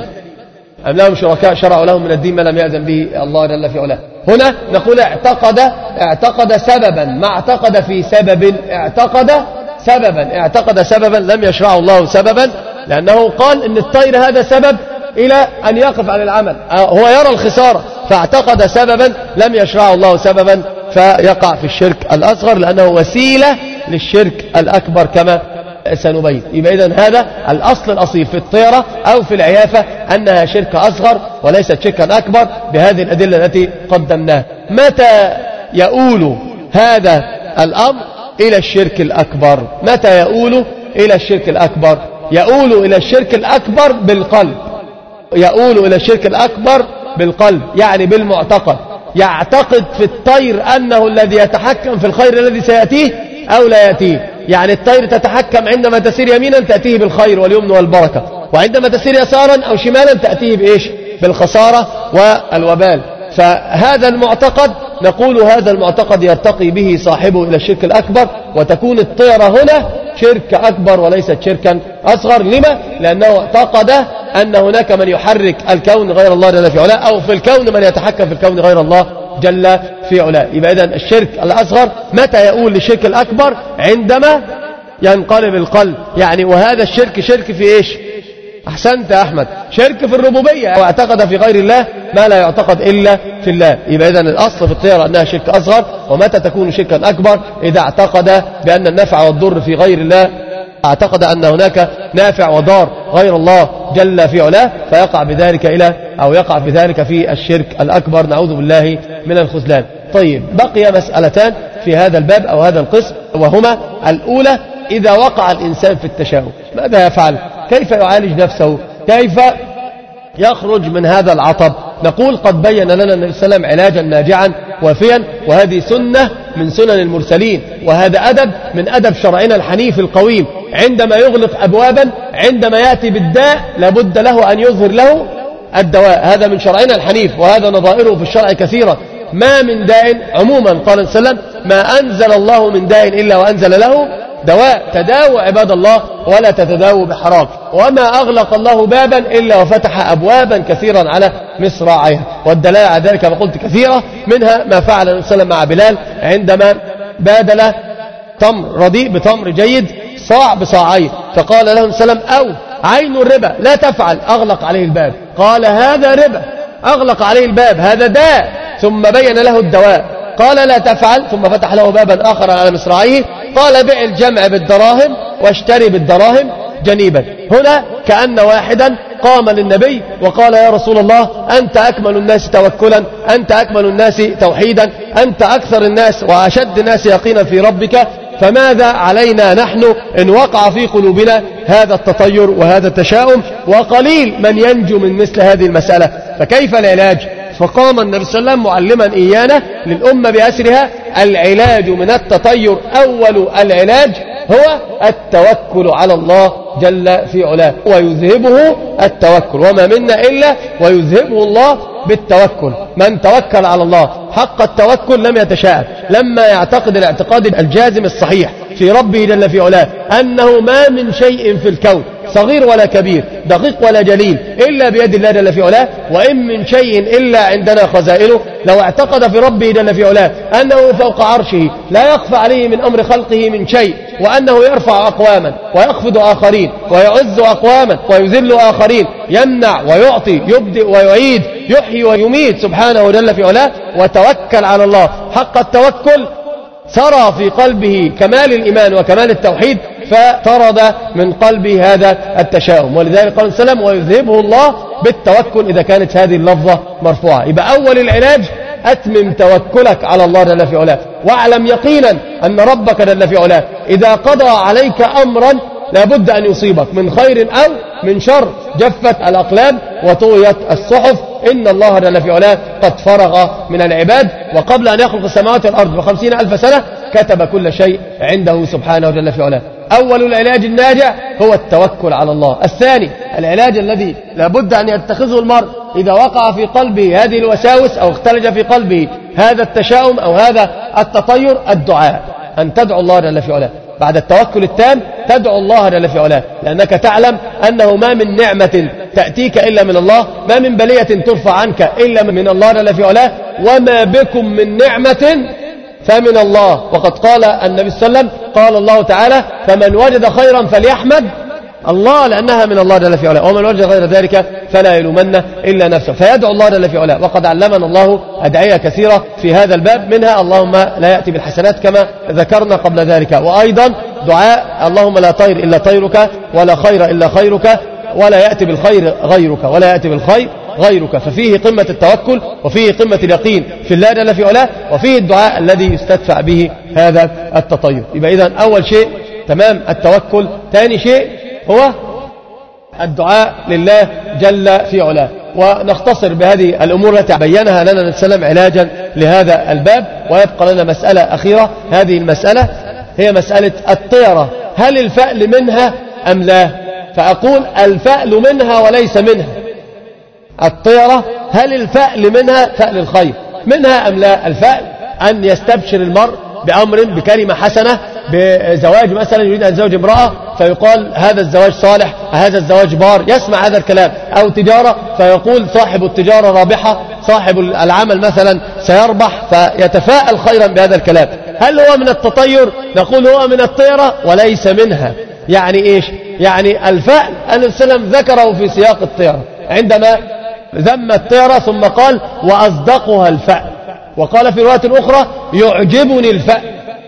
أم لهم شركاء شرعوا لهم من الدين ما لم يأذن به الله جل في علاه. هنا نقول اعتقد اعتقد سببا، ما اعتقد في سبب، اعتقد سببا اعتقد سببا لم يشرعه الله سببا، لأنه قال إن الطير هذا سبب إلى أن يقف عن العمل، هو يرى الخسارة فاعتقد سببا لم يشرعه الله سببا فيقع في الشرك الأصغر لأنه وسيلة للشرك الأكبر كما سنبين. يبقى إذن هذا الأصل الأصيل في الطيرة أو في العيافة أنها شرك أصغر وليست شركا أكبر بهذه الأدلة التي قدمناها. متى يؤول هذا الأمر إلى الشرك الأكبر؟ متى يؤول إلى الشرك الأكبر؟ يؤول إلى الشرك الأكبر بالقلب، يؤول إلى الشرك الأكبر بالقلب، يعني بالمعتقد. يعتقد في الطير أنه الذي يتحكم في الخير الذي سيأتيه أو لا يأتيه. يعني الطير تتحكم عندما تسير يمينا تأتيه بالخير واليمن والبركة، وعندما تسير يسارا أو شمالا تأتيه بإيش؟ بالخسارة والوبال. فهذا المعتقد نقول هذا المعتقد يرتقي به صاحبه إلى الشرك الأكبر، وتكون الطيرة هنا شرك أكبر وليست شركا أصغر. لما؟ لأنه اعتقد أن هناك من يحرك الكون غير الله جل في علاه، أو في الكون من يتحكم في الكون غير الله جل في علاه. يبقى إذن الشرك الأصغر متى يؤول للشرك الأكبر؟ عندما ينقلب القلب. يعني وهذا الشرك شرك في إيش؟ أحسنت يا أحمد، شرك في الربوبية، واعتقد في غير الله ما لا يعتقد إلا في الله. يبقى إذن الأصل في الطيرة أنها شرك أصغر. ومتى تكون شركا أكبر؟ إذا اعتقد بأن النفع والضر في غير الله، اعتقد أن هناك نافع وضار غير الله جل في علاه، فيقع بذلك إلى أو يقع بذلك في الشرك الأكبر، نعوذ بالله من الخذلان. طيب، بقي مسألتان في هذا الباب أو هذا القسم، وهما الأولى إذا وقع الإنسان في التشاؤم ماذا يفعل؟ كيف يعالج نفسه؟ كيف يخرج من هذا العطب؟ نقول قد بين لنا النبي صلى الله عليه وسلم علاجا ناجعا وافيا، وهذه سنة من سنن المرسلين، وهذا أدب من أدب شرعنا الحنيف القويم. عندما يغلق أبوابا، عندما يأتي بالداء لابد له أن يظهر له الدواء. هذا من شرعنا الحنيف، وهذا نظائره في الشرع كثيرة. ما من داء عموما، قال النبي صلى الله عليه وسلم ما أنزل الله من داء إلا وأنزل له دواء. تداووا عباد الله ولا تتداووا بحرام. وما أغلق الله بابا إلا وفتح أبوابا كثيرا على مصراعيها. والدلالة على ذلك ما قلت كثيرة، منها ما فعل النبي صلى الله عليه وسلم مع بلال عندما بادل تمر رديء بتمر جيد، صاع بصاعين، فقال له النبي صلى الله عليه وسلم أو عين الربا لا تفعل، أغلق عليه الباب. قال هذا ربا، أغلق عليه الباب، هذا داء، ثم بين له الدواء. قال لا تفعل، ثم فتح له بابا آخر على مصراعيه، قال بع الجمع بالدراهم واشتري بالدراهم جنيبا. هنا كأن واحدا قام للنبي وقال يا رسول الله أنت أكمل الناس توكلا، أنت أكمل الناس توحيدا، أنت أكثر الناس وأشد الناس يقينا في ربك، فماذا علينا نحن إن وقع في قلوبنا هذا التطير وهذا التشاؤم؟ وقليل من ينجو من مثل هذه المسألة، فكيف العلاج؟ فقام النبي صلى الله عليه وسلم معلما إيانا للأمة بأسرها العلاج من التطير. أول العلاج هو التوكل على الله جل في علاه، ويذهبه التوكل، وما منا إلا ويذهبه الله بالتوكل. من توكل على الله حق التوكل لم يتشاءم، لما يعتقد الاعتقاد الجازم الصحيح في ربه جل في علاه أنه ما من شيء في الكون صغير ولا كبير دقيق ولا جليل إلا بيد الله جل في علاه، وإن من شيء إلا عندنا خزائنه. لو اعتقد في ربه جل في علاه أنه فوق عرشه لا يخفى عليه من أمر خلقه من شيء، وأنه يرفع أقواما ويخفض آخرين، ويعز أقواما ويذل آخرين، يمنع ويعطي، يبدئ ويعيد، يحيي ويميت سبحانه جل في علاه، وتوكل على الله حق التوكل، سرى في قلبه كمال الإيمان وكمال التوحيد، فطرد من قلبه هذا التشاؤم. ولذلك قال السلام ويذهبه الله بالتوكل إذا كانت هذه اللفظة مرفوعة. يبقى أول العلاج أتمم توكلك على الله جل في علاه، واعلم يقينا أن ربك جل في علاه إذا قضى عليك أمرا لابد أن يصيبك من خير أو من شر. جفت الأقلام وطويت الصحف، إن الله جل في علاه قد فرغ من العباد، وقبل أن يخلق السماوات والأرض بخمسين ألف سنة كتب كل شيء عنده سبحانه جل في علاه. أول العلاج الناجع هو التوكل على الله. الثاني العلاج الذي لابد أن يتخذه المرء إذا وقع في قلبه هذه الوساوس أو اختلج في قلبه هذا التشاؤم أو هذا التطير، الدعاء، أن تدعو الله جل في علاه. بعد التوكل التام تدعو الله جل في علاه، لأنك تعلم أنه ما من نعمة تأتيك إلا من الله، ما من بلية ترفع عنك إلا من الله جل في علاه، وما بكم من نعمة فمن الله. وقد قال النبي صلى الله عليه وسلم قال الله تعالى فمن وجد خيرا فليحمد الله لأنها من الله جل في علاه، ومن وجد غير ذلك فلا يلومن إلا نفسه. فيدعو الله جل في علاه، وقد علمنا الله أدعية كثيرة في هذا الباب، منها اللهم لا يأتي بالحسنات كما ذكرنا قبل ذلك، وأيضا دعاء اللهم لا طير إلا طيرك ولا خير إلا خيرك ولا يأتي بالخير غيرك ولا يأتي بالخير غيرك. ففيه قمة التوكل، وفيه قمة اليقين في الله جل في علاه، وفيه الدعاء الذي يستدفع به هذا التطير. يبقى إذن أول شيء تمام التوكل. ثاني شيء هو الدعاء لله جل في علاه. ونختصر بهذه الأمور التي بينها لنا السلام علاجا لهذا الباب، ويبقى لنا مسألة أخيرة. هذه المسألة هي مسألة الطيرة، هل الفأل منها أم لا؟ فأقول الفأل منها وليس منها. الطيرة هل الفأل منها فأل الخير منها أم لا؟ الفأل أن يستبشر المرء بأمر بكلمة حسنة، بزواج مثلا يريد أن يتزوج امرأة فيقال هذا الزواج صالح، هذا الزواج بار، يسمع هذا الكلام. أو تجارة فيقول صاحب التجارة رابحة، صاحب العمل مثلا سيربح، فيتفاءل خيرا بهذا الكلام. هل هو من التطير؟ نقول هو من الطيرة وليس منها. يعني إيش؟ يعني الفأل النبي صلى الله عليه وسلم ذكره في سياق الطيرة عندما ذم الطيرة، ثم قال وأصدقها الفأل، وقال في رواية أخرى يعجبني الفأل.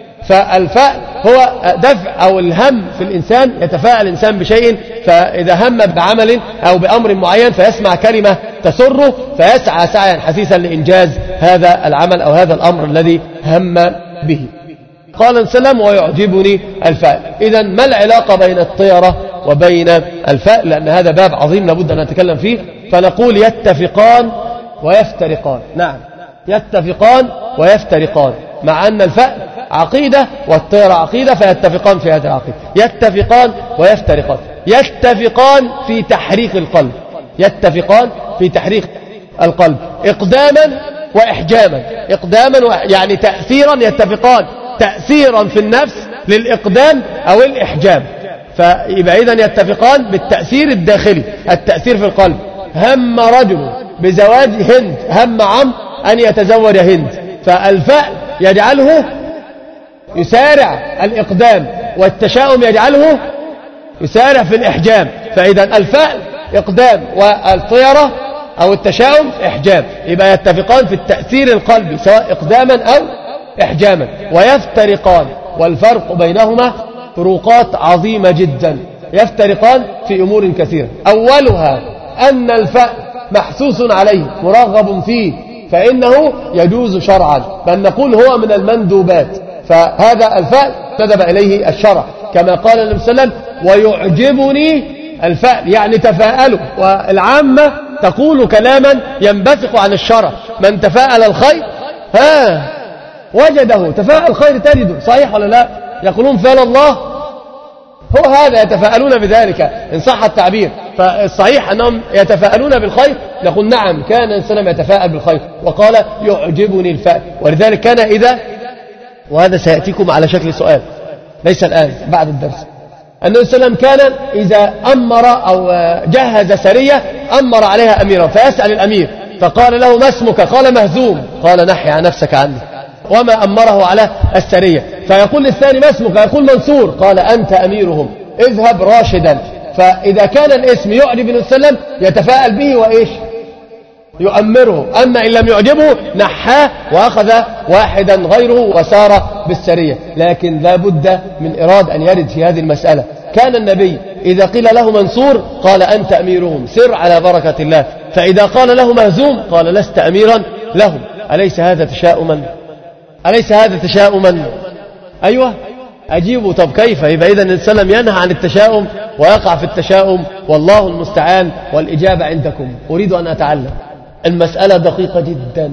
فالفأل هو دفع أو الهم في الإنسان، يتفاءل الإنسان بشيء، فإذا هم بعمل أو بأمر معين فيسمع كلمة تسره فيسعى سعيا حثيثا لإنجاز هذا العمل أو هذا الأمر الذي هم به. قال السلام ويعجبني الفأل. إذن ما العلاقة بين الطيرة وبين الفأل؟ لأن هذا باب عظيم لابد أن نتكلم فيه. فنقول يتفقان ويفترقان. نعم، يتفقان ويفترقان، مع أن الفأل عقيدة والطيرة عقيدة، فيتفقان في هذه العقيدة. يتفقان ويفترقان. يتفقان في تحريك القلب، يتفقان في تحريك القلب إقداما وإحجاما. إقداما و... يعني تأثيرا، يتفقان تأثيرا في النفس للإقدام أو الإحجام. فيبقى إذن يتفقان بالتأثير الداخلي، التأثير في القلب. هم رجل بزواج هند، هم عم أن يتزوج هند، فالفأل يجعله يسارع الإقدام، والتشاؤم يجعله يسارع في الإحجام. فإذا الفأل إقدام، والطيرة أو التشاؤم إحجام. يبقى يتفقان في التأثير القلبي سواء إقداما أو إحجاما. ويفترقان، والفرق بينهما فروقات عظيمة جدا. يفترقان في أمور كثيرة. أولها أن الفأل محسوس عليه مرغب فيه، فإنه يجوز شرعا، بل نقول هو من المندوبات. فهذا الفأل ندب إليه الشرع، كما قال النبي صلى الله عليه وسلم ويعجبني الفأل، يعني تفاءلوا. والعامة تقول كلاما ينبثق عن الشرع، من تفاءل الخير ها وجده، تفاءل الخير تجده، صحيح ولا لا؟ يقولون فعل الله هو هذا يتفاءلون بذلك إن صح التعبير. فالصحيح أنهم يتفاءلون بالخير، نقول نعم كان الإنسان يتفاءل بالخير، وقال يعجبني الفأل. ولذلك كان إذا، وهذا سيأتيكم على شكل سؤال ليس الآن بعد الدرس، النبي صلى الله عليه وسلم كان إذا أمر أو جهز سرية أمر عليها أميرا، فيسأل الأمير فقال له ما اسمك؟ قال مهزوم. قال نحي عن نفسك عني، وما أمره على السرية. فيقول للثاني ما اسمك؟ يقول منصور. قال أنت أميرهم، اذهب راشدا. فإذا كان الاسم يعجب النبي صلى الله عليه وسلم يتفاءل به وإيش يؤمره، أما إن لم يعجبه نحاه وأخذ واحدا غيره وسار بالسرية. لكن لا بد من إراد أن يرد في هذه المسألة. كان النبي إذا قيل له منصور قال أنت أميرهم، سر على بركة الله. فإذا قال له مهزوم قال لست أميرا لهم. أليس هذا تشاؤما؟ أليس هذا تشاؤما؟ أيوة أجيبه. طب كيف؟ يبقى إذن النبي صلى الله عليه وسلم ينهى عن التشاؤم ويقع في التشاؤم، والله المستعان، والإجابة عندكم. أريد أن أتعلم المسألة دقيقة جدا.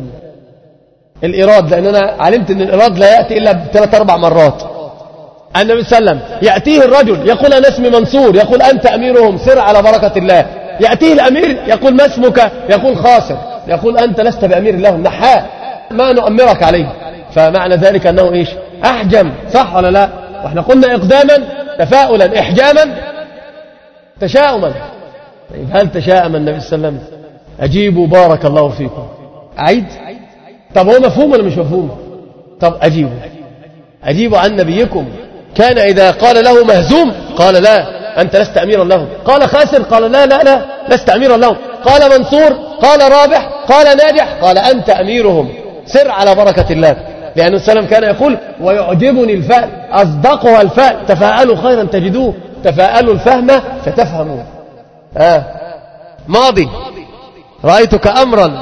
الإراد، لأن أنا علمت أن الإراد لا يأتي إلا بثلاث أربع مرات. النبي صلى الله عليه وسلم يأتيه الرجل يقول أنا اسمي منصور، يقول أنت أميرهم، سر على بركة الله. يأتيه الأمير يقول ما اسمك؟ يقول خاسر، يقول أنت لست بأمير لهم، نحاه ما نؤمرك عليه. فمعنى ذلك أنه إيش؟ أحجم، صح ولا لا؟ وإحنا قلنا إقداما تفاؤلا، إحجاما تشاؤما. طيب هل تشاءم النبي صلى الله عليه وسلم؟ أجيبوا بارك الله فيكم. أعيد؟ طب هو مفهوم ولا مش مفهوم؟ طب أجيبوا أجيبوا عن نبيكم. كان إذا قال له مهزوم قال لا أنت لست أميرا لهم. قال خاسر قال لا لا لا لست أميرا لهم. قال منصور قال رابح قال ناجح قال أنت أميرهم، سر على بركة الله. لأن السلام كان يقول ويعجبني الفأل، أصدقها الفأل، تفاءلوا خيرا تجدوه، تفاءلوا الفهم ستفهموا. آه. ماضي رأيتك أمرا،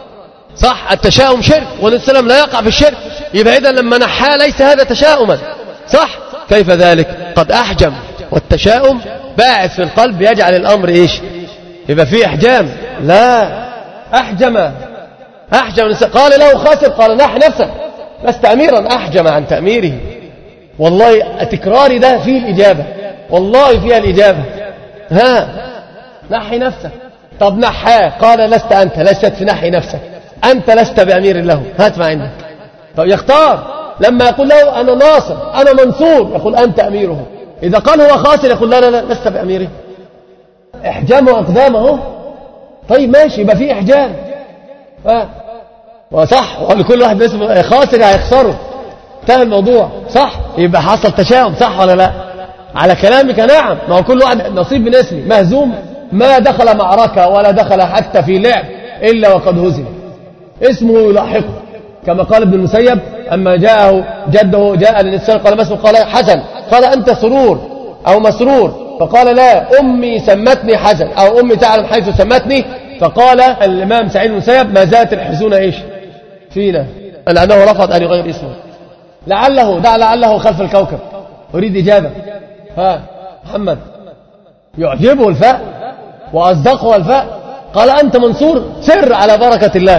صح. التشاؤم شرك، والسلام لا يقع في الشرك. يبقى إذن لما نحى ليس هذا تشاؤما، صح. كيف ذلك؟ قد أحجم، والتشاؤم باعث في القلب يجعل الأمر إيش؟ يبقى فيه إحجام. لا، أحجم أحجم. قال له خاسر قال نح نفسك لست أميرا، أحجم عن تأميره. والله تكراري ده فيه الإجابة، والله فيها الإجابة. ها نحي نفسك. طب نحاه قال لست أنت، لست في نحي نفسك، أنت لست بأمير له، هات ما عندك. طب يختار. لما يقول له أنا ناصر أنا منصور يقول أنت أميره. إذا قال هو خاسر يقول لا لا لا لست بأميره. إحجامه أقدامه. طيب ماشي، يبقى فيه إحجام. ها وصح، ولكل واحد اسمه خاسر هيخسره، انتهى الموضوع، صح. يبقى حصل تشاؤم، صح ولا لا؟ على كلامك نعم. ما هو كل واحد نصيب من اسمه. مهزوم ما دخل معركة ولا دخل حتى في لعب إلا وقد هزم، اسمه يلاحقه. كما قال ابن المسيب أما جاءه جده جاء للإنسان قال ما اسمه؟ قال حسن. قال أنت سرور أو مسرور؟ فقال لا أمي سمتني حسن، أو أمي تعلم حيث سمتني. فقال الإمام سعيد بن المسيب ما زالت الحزون إيش فينا، لأنه رفض أن يغير اسمه. لعله دع لعله خلف الكوكب. أريد إجابة. ها محمد يعجبه الفاء وأصدقه الفاء. قال أنت منصور، سر على بركة الله.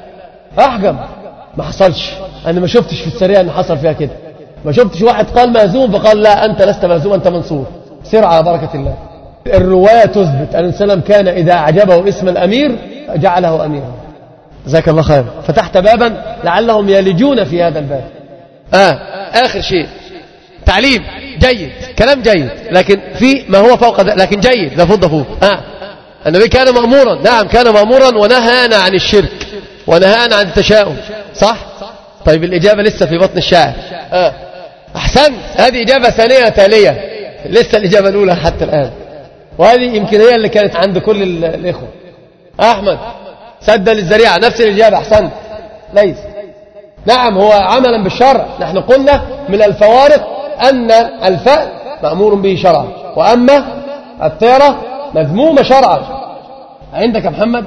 أحجم. ما حصلش، أنا ما شفتش في السرية أن حصل فيها كده. ما شفتش واحد قال مهزوم فقال لا أنت لست مهزوم أنت منصور، سر على بركة الله. الرواية تثبت أن السلام كان إذا أعجبه اسم الأمير جعله أميرا. جزاك الله خير. فتحت بابا لعلهم يلجون في هذا الباب. آه آخر شيء تعليم جيد، كلام جيد، لكن في ما هو فوق ذلك، لكن جيد لابد فوق. آه النبي كان مأمورا، نعم كان مأمورا، ونهانا عن الشرك ونهانا عن التشاؤم، صح. طيب الإجابة لسه في بطن الشاعر. آه أحسن، هذه إجابة ثانية تالية، لسه الإجابة الأولى حتى الآن، وهذه يمكن هي اللي كانت عند كل الإخوة. أحمد سد للذريعة، نفس الإجابة. أحسن ليس. نعم هو عملا بالشرع. نحن قلنا من الفوارق أن الفأل مأمور به شرعا، وأما الطيرة مذمومة شرعا. عندك يا محمد؟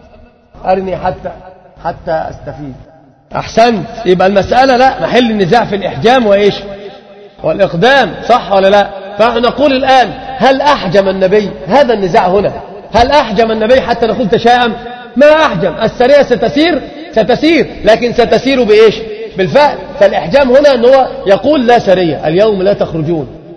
أرني حتى حتى أستفيد. أحسنت. يبقى المسألة لا محل النزاع في الإحجام وإيش والإقدام، صح ولا لا؟ فنقول الآن هل أحجم النبي؟ هذا النزاع هنا. هل أحجم النبي حتى نقول تشاءم؟ ما أحجم. السرية ستسير ستسير لكن ستسير بإيش؟ بالفعل. فالإحجام هنا أنه يقول لا سرية اليوم لا تخرجون،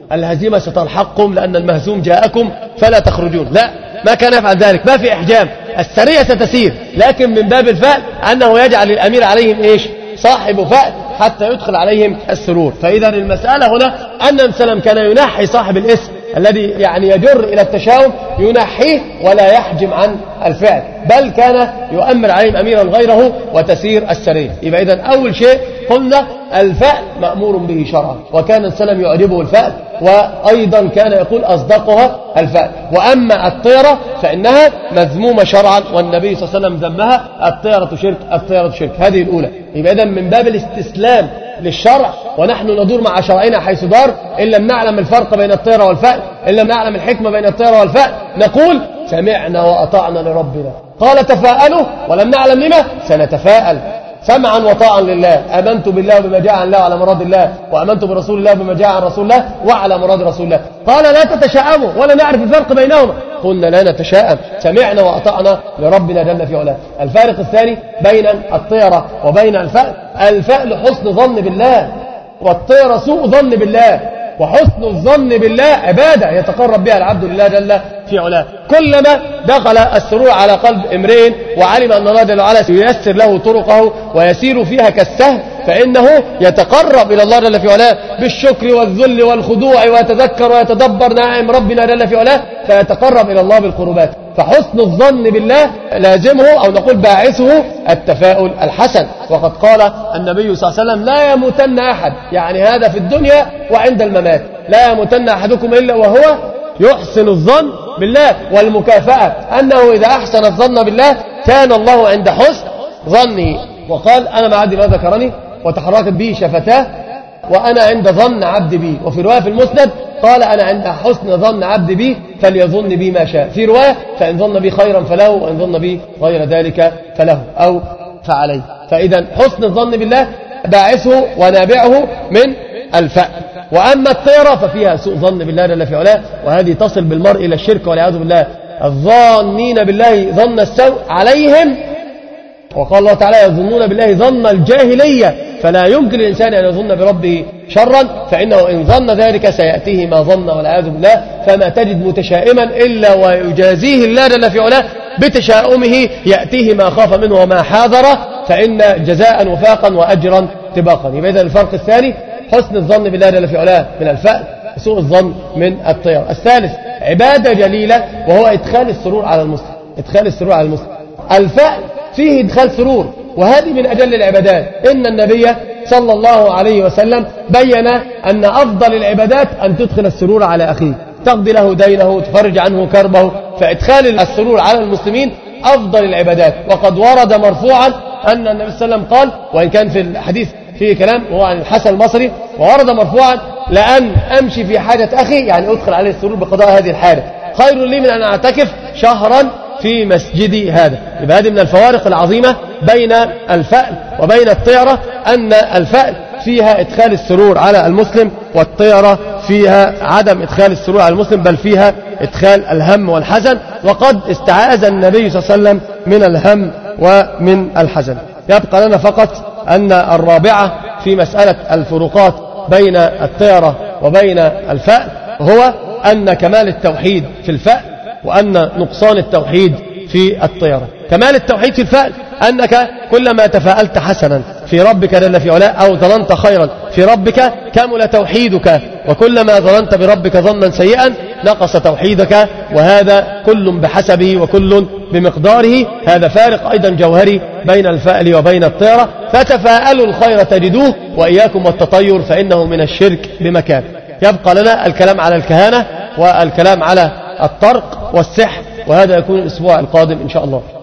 الهزيمة ستلحقكم لأن المهزوم جاءكم فلا تخرجون. لا، ما كان يفعل ذلك، ما في إحجام، السرية ستسير، لكن من باب الفأل أنه يجعل الأمير عليهم إيش؟ صاحب فأل حتى يدخل عليهم السرور. فإذا المسألة هنا أن النبي صلى الله عليه وسلم كان ينحي صاحب الاسم الذي يعني يجر إلى التشاؤم، ينحيه ولا يحجم عن الفعل، بل كان يؤمر عليهم أميرا غيره وتسير السرية. يبقى إذن أول شيء قلنا الفأل مأمور به شرعا، وكان السلام يعجبه الفأل، وأيضا كان يقول أصدقها الفأل. وأما الطيرة فإنها مذمومة شرعا، والنبي صلى الله عليه وسلم ذمها، الطيرة شرك، الطيرة شرك. هذه الأولى. يبقى إذن من باب الاستسلام للشرع، ونحن ندور مع شرعنا حيث دار، إن لم نعلم الفرق بين الطيرة والفأل، إن لم نعلم الحكمة بين الطيرة والفأل، نقول سمعنا وأطعنا لربنا. قال تفاءلوا، ولم نعلم لما سنتفاءل. سمعا وطاعا لله، آمنت بالله بما جاء عن الله وعلى مراد الله، وآمنت برسول الله بما جاء عن رسول الله وعلى مراد رسول الله. قال لا تتشاءموا ولا نعرف الفرق بينهما، قلنا لا نتشاءم، سمعنا وأطعنا لربنا جل في علاه. الفارق الثاني بين الطيرة وبين الفأل، الفأل حسن ظن بالله، والطيرة سوء ظن بالله. وحسن الظن بالله عبادة يتقرب بها العبد لله جل في علاه. كلما دخل السرور على قلب امرئ وعلم أن الله جل وعلا سييسر له طرقه ويسير فيها كالسهم، فإنه يتقرب إلى الله جل في علاه بالشكر والذل والخضوع، ويتذكر ويتدبر نعم ربنا جل في علاه، فيتقرب إلى الله بالقربات. فحسن الظن بالله لازمه أو نقول باعثه التفاؤل الحسن. وقد قال النبي صلى الله عليه وسلم لا يموتن أحد، يعني هذا في الدنيا وعند الممات، لا يموتن أحدكم إلا وهو يحسن الظن بالله. والمكافأة أنه إذا أحسن الظن بالله كان الله عند حسن ظنه. وقال أنا مع عبدي ما ذكرني وتحركت به شفتاه وأنا عند ظن عبد بي. وفي رواية في المسند قال أنا عند حسن ظن عبد بي فليظن بي ما شاء. في رواية فإن ظن بي خيرا فله، وإن ظن بي غير ذلك فله أو فعليه. فإذا حسن الظن بالله باعثه ونابعه من الفأل. وأما الطيرة ففيها سوء ظن بالله جل في علاه، وهذه تصل بالمرء إلى الشرك والعياذ بالله. الظانين بالله ظن السوء عليهم، وقال الله تعالى يظنون بالله ظن الجاهلية، فلا يمكن الإنسان أن يظن بربه شرا، فإنه إن ظن ذلك سيأتيه ما ظن والعياذ بالله. فما تجد متشائما إلا ويجازيه الله جل في علاه بتشاؤمه، يأتيه ما خاف منه وما حاذره، فإن جزاء وفاقا وأجرا طباقا. يبقى إذن الفرق الثاني حسن الظن بالله جل في علاه من الفأل، سوء الظن من الطيرة. الثالث عبادة جليلة وهو إدخال السرور على المسلم، إدخال السرور على المسلم. الفأل فيه إدخال سرور، وهذه من أجل العبادات. إن النبي صلى الله عليه وسلم بين أن أفضل العبادات أن تدخل السرور على أخيه، تقضي له دينه، تفرج عنه كربه. فإدخال السرور على المسلمين أفضل العبادات. وقد ورد مرفوعا أن النبي صلى الله عليه وسلم قال، وإن كان في الحديث فيه كلام وهو عن الحسن البصري، وورد مرفوعا لأن أمشي في حاجة أخي، يعني أدخل عليه السرور بقضاء هذه الحاجة، خير لي من أن أعتكف شهرا في مسجدي هذا. يبقى هذه من الفوارق العظيمة بين الفأل وبين الطيرة، أن الفأل فيها إدخال السرور على المسلم، والطيرة فيها عدم إدخال السرور على المسلم، بل فيها إدخال الهم والحزن. وقد استعاذ النبي صلى الله عليه وسلم من الهم ومن الحزن. يبقى لنا فقط أن الرابعة في مسألة الفروقات بين الطيرة وبين الفأل هو أن كمال التوحيد في الفأل، وأن نقصان التوحيد في الطيرة. كمال التوحيد في الفأل أنك كلما تفاءلت حسنا في ربك جل في علاه أو ظننت خيرا في ربك كمل توحيدك، وكلما ظننت بربك ظنا سيئا نقص توحيدك، وهذا كل بحسبه وكل بمقداره. هذا فارق أيضا جوهري بين الفأل وبين الطيرة. فتفاءلوا الخير تجدوه، وإياكم والتطير فإنه من الشرك بمكان. يبقى لنا الكلام على الكهانة والكلام على الطرق والسحر، وهذا يكون الأسبوع القادم إن شاء الله.